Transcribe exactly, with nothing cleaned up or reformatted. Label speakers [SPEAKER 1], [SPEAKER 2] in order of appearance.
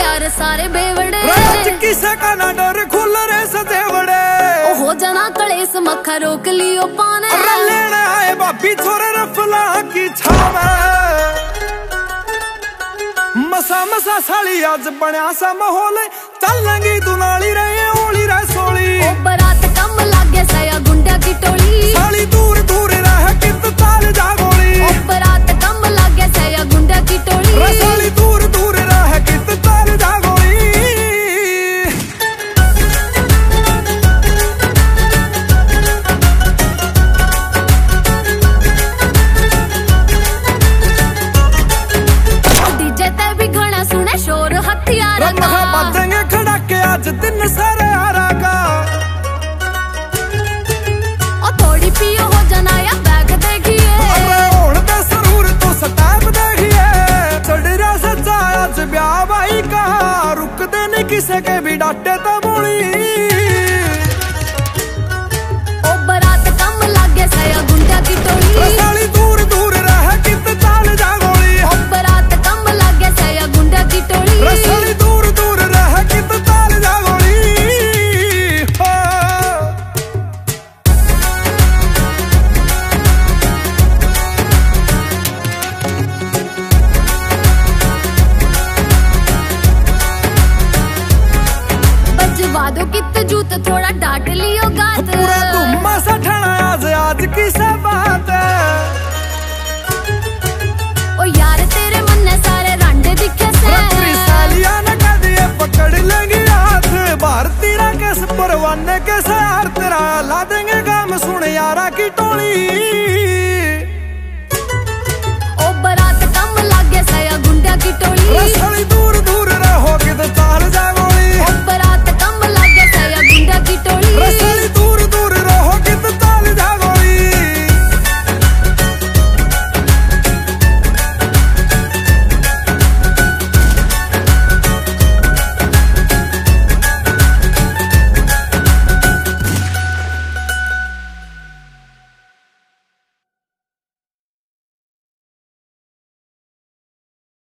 [SPEAKER 1] यार सारे बेवड़े,
[SPEAKER 2] किसे का ना डर खुल रहे सजेवड़े।
[SPEAKER 1] ओ हो जाना कलेस मक्खा रोक लियो पाने,
[SPEAKER 2] लेने आए बाबी छोरे रफला की छावे। मसा मसा साली आज बनया सा माहौल, चलेंगी दुनाली रहे ओली रह सोली।
[SPEAKER 1] ओ बरात कम लागे सया गुंडा की टोली,
[SPEAKER 2] साली दूर दूर रह कित ताल जा गोली।
[SPEAKER 1] ओ बरात कम लागे सया गुंडा की टोली,
[SPEAKER 2] साली दूर दूर रह कित ताल जा गोली।
[SPEAKER 1] डीजे ते भी घना सुने शोर हथियार का,
[SPEAKER 2] बाजेंगे खड़ा के आज दिन सारे हारा का।
[SPEAKER 1] ओ थोड़ी पियो हो जाना या बैग देखिए,
[SPEAKER 2] अरे ओढ़ दे सरूर तो स्टेप देखिए। चढ़ रहा सच्चा आज ब्याह भाई का, रुक दे नहीं किसे के भी डांटे तो बोली।
[SPEAKER 1] ओ बरात कम लागे सया गुंडा की टोली,
[SPEAKER 2] साली दूर दूर रह कित चाल जा गोली।
[SPEAKER 1] ओ बरात कम लागे सया गुंडा की टोली,
[SPEAKER 2] साली दूर दूर रह कित चाल जा गोली। हो।
[SPEAKER 1] बजवा दो कित जूत थोड़ा डांट लियो गात,
[SPEAKER 2] पूरा धुम्मा सा ठाना आज आज की सब बात है।
[SPEAKER 1] ओ यार तेरे मन ने सारे रांडे दिखे से,
[SPEAKER 2] तेरी सालियां न कर दिए पकड़ लेंगी हाथ। भारती राकेश परवाने के सार तेरा ला देंगे काम सुन यारा की टोली।
[SPEAKER 1] ओ बरात कम लागे सया गुंडा की टोली,
[SPEAKER 2] साली